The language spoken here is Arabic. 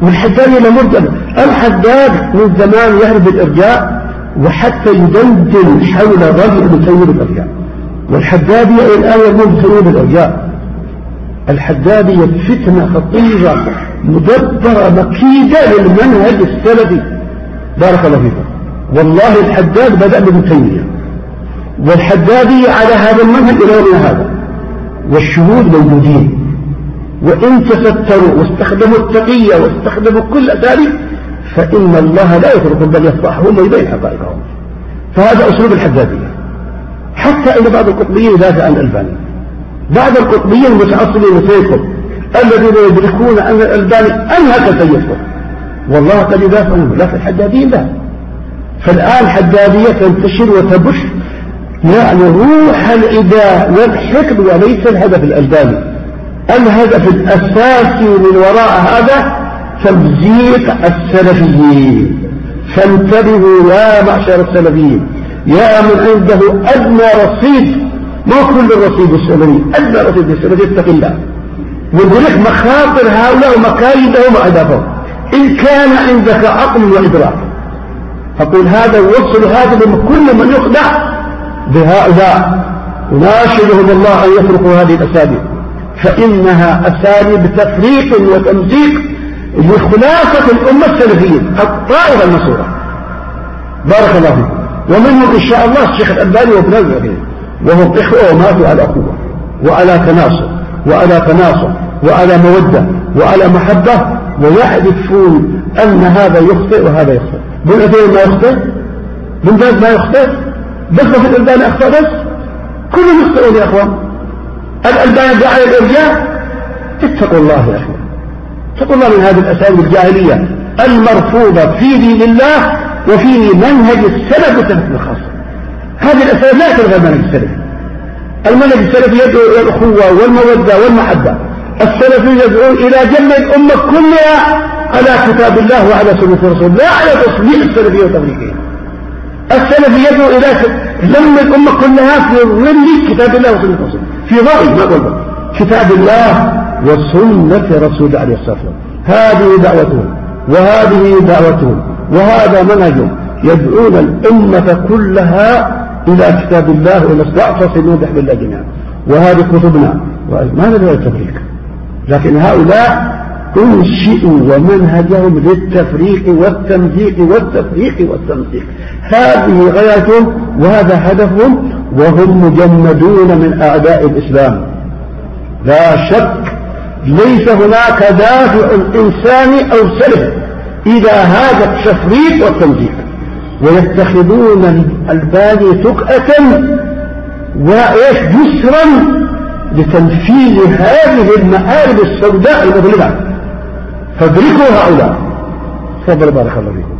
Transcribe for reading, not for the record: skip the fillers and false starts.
والحداد إلى مرجع. الحداد من زمان يهرب الإرجاء وحتى يدندن حول الرجل مسير الإرجاء، والحدادية الآن يقوم بسير الإرجاء. الحدادية فتنة خطيرة مدبرة مكيدة للمنهج السلفي. بارك الله فيكم. والله الحداد بدأ بابن تيمية، والحدادية على هذا المنهج إلى يومنا هذا، والشهود موجودين، وإن تستروا واستخدموا التقية واستخدموا كل أساليب فإن الله لا يترك بل يفضحهم ويبين حقائقهم. فهذا أسلوب الحدادية. حتى إن بعض القطبيين دافع عن الألباني، بعض القطبيين المتعصبين فيكم الذين يدركون أن الألباني أنهك سيفهم، والله قد يدافع عنه، لكن الحداديين لا. فالآن الحدادية تنتشر وتبش يعني روح العداء والحقد، وليس الهدف الألباني. الهدف الأساسي من وراء هذا تمزيق السلفيين. فانتبهوا يا معشر السلفيين، يا من عنده أدنى رصيد، ما كل الرصيد السلفي، أدنى رصيد السلفي اتق الله، وذلك مخاطر هؤلاء ومكايدهم وأهدافهم. إن كان عندك عقل وإدراك أقول هذا ووصل هذا لكل من يخدع بهؤلاء، وناشدهم الله أن يتركوا هذه الأساليب، فإنها أساليب تفريق وتمزيق لخلاصة الأمة السلفية الطائرة المنصورة. بارك الله فيكم. ومنهم إن شاء الله الشيخ الألباني وابن العثيمين، وهم إخوة وماتوا على أخوة وعلى تناصر وعلى تناصر وعلى مودة وعلى محبة، ويعرفون أن هذا يخطئ وهذا يخطئ. ابن العثيمين ما يخطئ، ابن باز ما يخطئ، بس في الألباني أخطأ، بس كلهم يخطئون يا أخوان. الألباني دعا الإرجاء. اتقوا الله يا أخوان، اتقوا الله من هذه الأساليب الجاهلية المرفوضة في دين الله وفي منهج السلف وسلف الخاصة. هذه الأساليب لا تلغى المنهج السلفي. المنهج السلفي يدعو إلى الأخوة والمودة والمحبة. السلفي يدعو إلى جمع الأمة كلها على كتاب الله وعلى سنة رسول، لا على تصديق السلفية وتفريقها. السلفي يدعو إلى لم الأمة كلها في ظل كتاب الله وسنة رسول، في ظل ما قلت كتاب الله وسنة رسول عليه الصلاة والسلام. هذه دعوتهم وهذه دعوتهم وهذا منهجهم، يدعون الأمة كلها إلى كتاب الله ونستعصص بحب الله جميعا، وهذه كتبنا ما ندعو التفريق. لكن هؤلاء انشئوا ومنهجهم للتفريق والتمزيق والتفريق والتمزيق. هذه غايتهم وهذا هدفهم، وهم مجندون من أعداء الإسلام لا شك. ليس هناك دافع إنساني أو سلف إذا هذا التفريق والتمزيق، ويتخذون الباني تكأة وإيش جسرا لتنفيذ هذه المآرب السوداء المظلمة. فادركوا هؤلاء. تفضل بارك الله فيكم.